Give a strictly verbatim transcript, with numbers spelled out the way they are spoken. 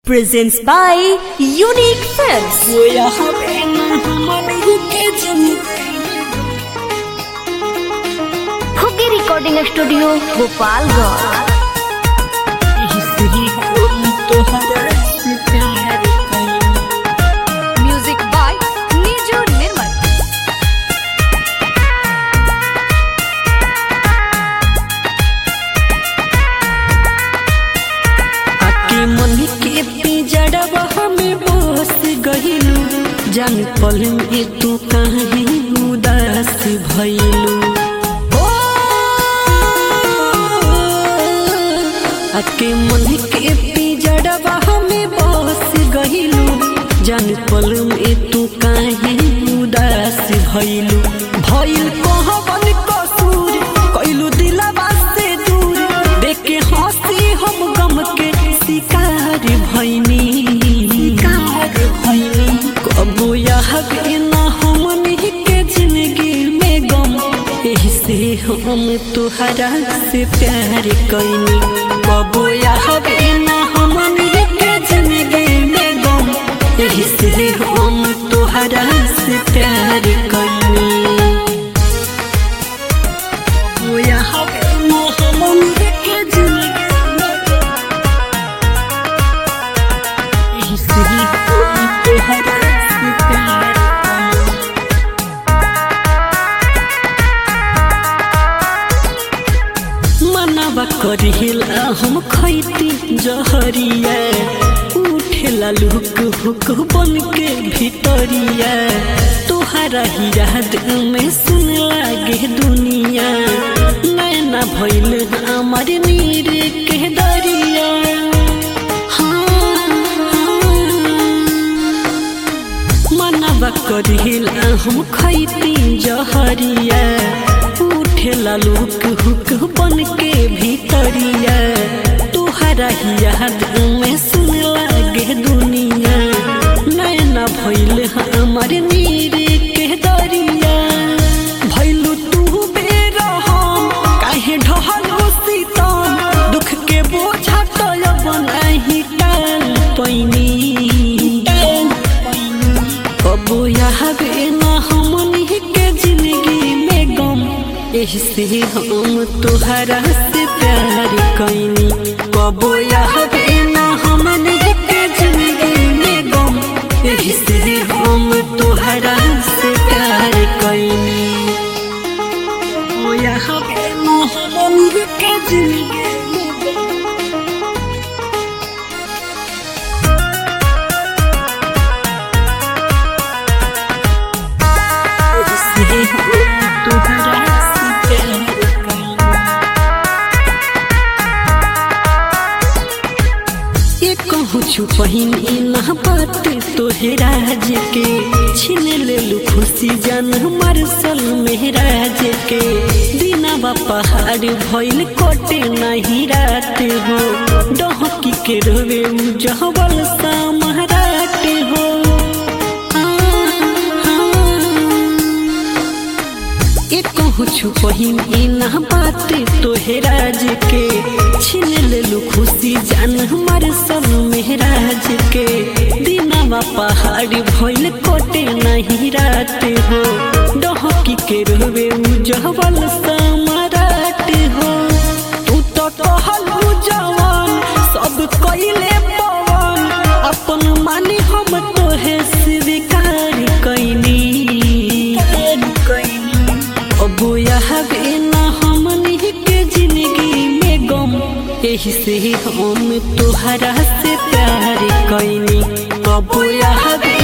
presents by Unique Films. Hockey Recording Studio, Gopalganj. Music by Niju Nirmal. आके मन के पिजड़वा हमें बस गहिलू जान पल में तू काहे उदास भइलू। आके मन के पिजड़वा हमें बस गहिलू जान पल में तू काहे उदास भइलू। भइल कहबन कसूर कइलू दिलवा से दूर देखे हंसी हम गम के शिकार भइनी कबो याद ना हमनी के जिंदगी में गम एही से हम तुहरा से प्यार कइनी। कबो याद ना हमनी के जिंदगी में गम एही से हम तुहरा से प्यार कइनी। कबो याद ना हमनी के जिंदगी मनवा करिला हम खैती जहरिया उठेला लुक हुक बन के भीतरिया तोहरा ही याद में सुन लागे दुनिया नैना भइल हमार नीर के दरिया। मनवा करिला हम खैती जहरिया उठेला लुक हुक बन के भीतरिया तोहरा ही याद में सुन लागे दुनिया नैना भइल हमार नीर के दरिया। भइलू तू बेरहम काहे ढहलू सीतम दुख के बोझा तो बनाही टाल पैनी। कबो याद ना हमनी के जिंदगी में गम एही से हम तुहरा से प्यार कइनी। कबो याद ना हमनी के जिंदगी में गम एही से हम तुहरा से प्यार कइनी। कबो याद ना हमनी के जिंदगी छुपहिन ना बात तोहराज के छीन लेलू खुशी जान मरसल मेहराज के दिनवा पहाड़ भइल कोटे नहीं रात हो डहकी के रोवे जहवल सामहराट हो। छुपहिन ना बात तोहराज के छीन लेलू खुशी जान हमार सब मेहराज के दिनवा पहाड़ भइल कोटे नहीं रात हो डहकी के रोवे जहवल सामराट हो। तू तो कहलू जवान सब कइले पवन अपन मानी हम तोहे स्वीकार कइनी। कबो याद ना हमनी के जिंदगी में गम एही से हम तुहरा से प्यार कइनी। कबो याद